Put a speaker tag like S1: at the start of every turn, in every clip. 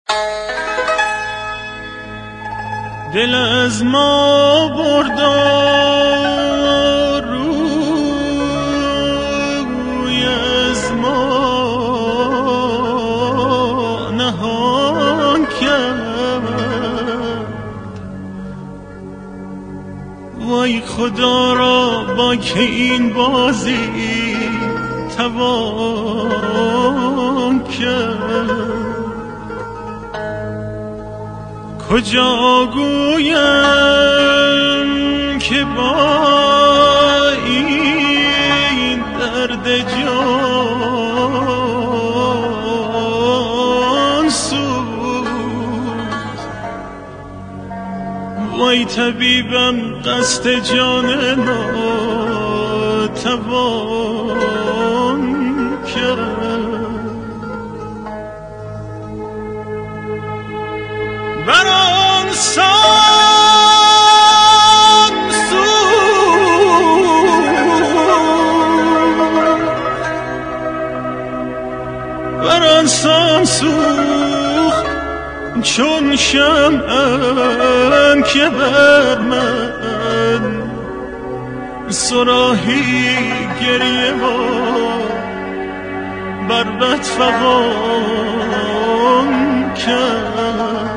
S1: دل از ما بردار روی از ما نهان کرد. وای خدا را با که این بازی توان کرد. کجا گویم که با این درد جان سوز. وای طبیبم قصد جان ناتوان کرد. بر آن سان سوخت چون شمعم که بر من صراحی گریه ما بر بد فغان کرد.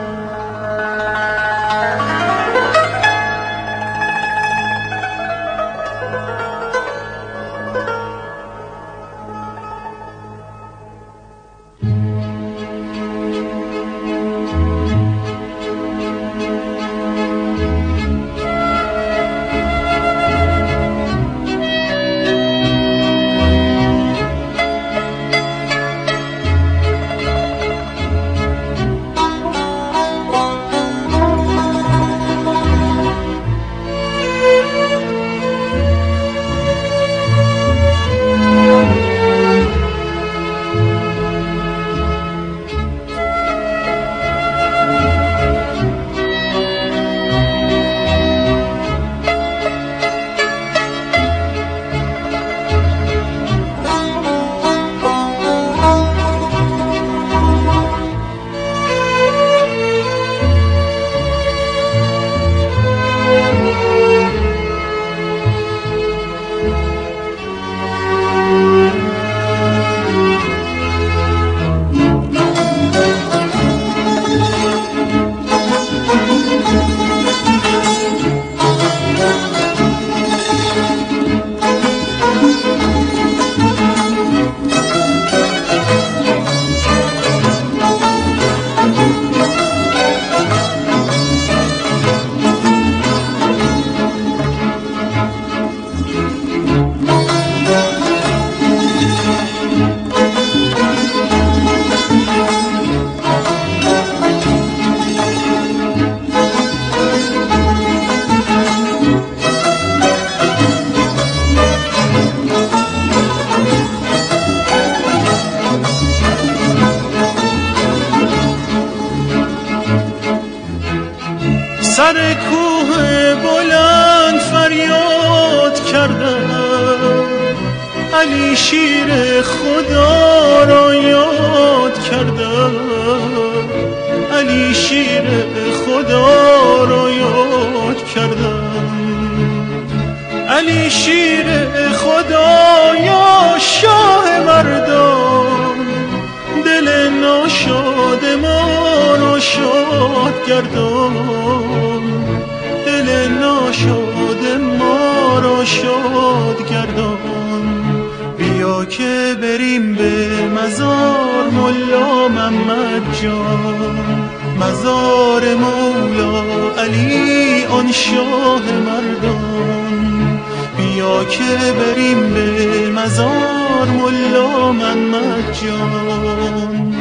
S1: سر کوه بلند فریاد کردم، علی شیر خدا را یاد کردم، علی شیر خدا را یاد کردم، علی شیر خدا یا شاه مردان، دل ناشاد ما را شاد گردان، دل ناشاد ما را شاد گردان. بیا که بریم به مزار ملا محمد جان، مزار مولا علی آن شاه مردان. بیا که بریم به مزار ملا محمد جان.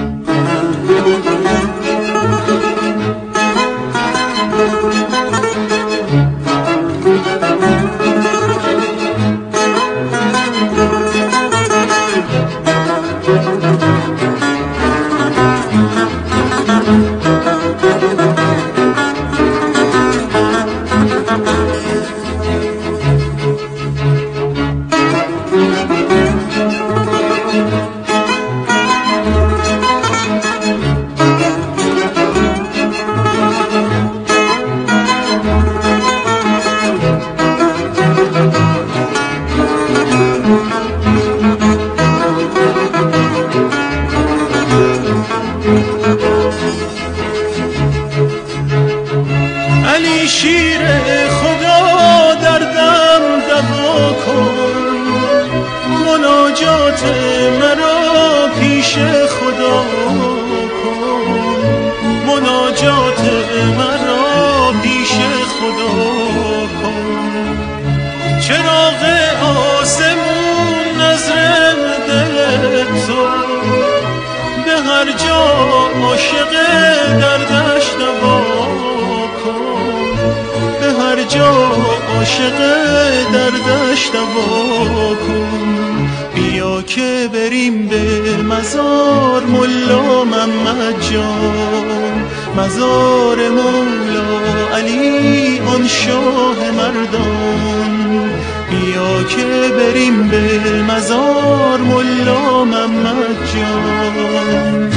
S1: جا عاشق دردش دوا کن، به هر جا عاشق دردش دوا کن. بیا که بریم به مزار ملا محمد جان، مزار مولا علی آن شاه مردان. بیا که بریم به مزار ملا محمد جان.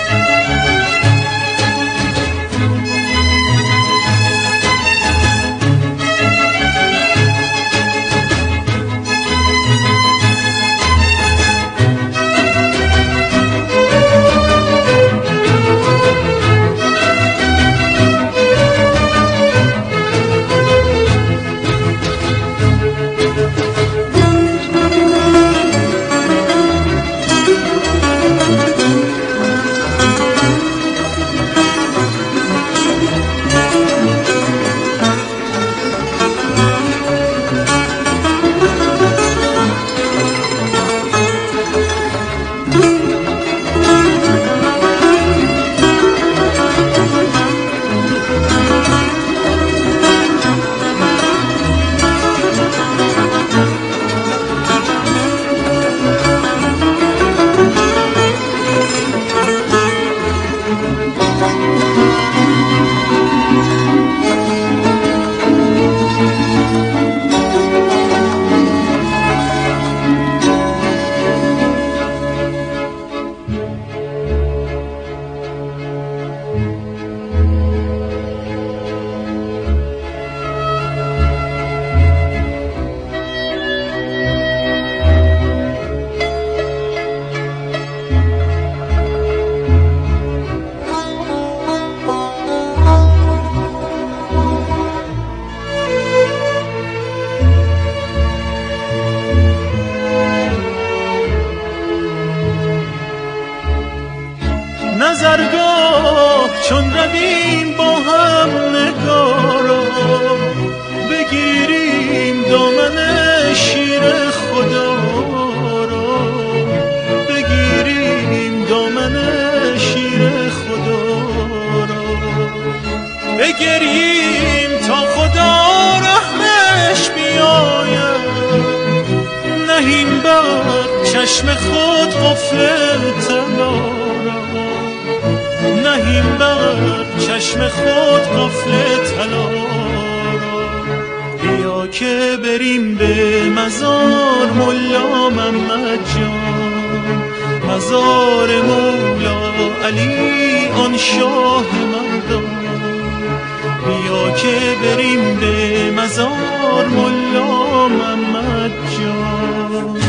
S1: نظرگاه چون رویم با هم نگارا، بگیریم دامن شیر خدا را، بگیریم دامن شیر خدا را، بگریم تا خدا رحمش بیاید. نهیم بر چشم خود قفل طلا را، نهیم بر چشم خود قفل طلا را. بیا که بریم به مزار ملا محمد جان، مزار مولا علی آن شاه مردان. بیا که بریم به مزار ملا محمد جان.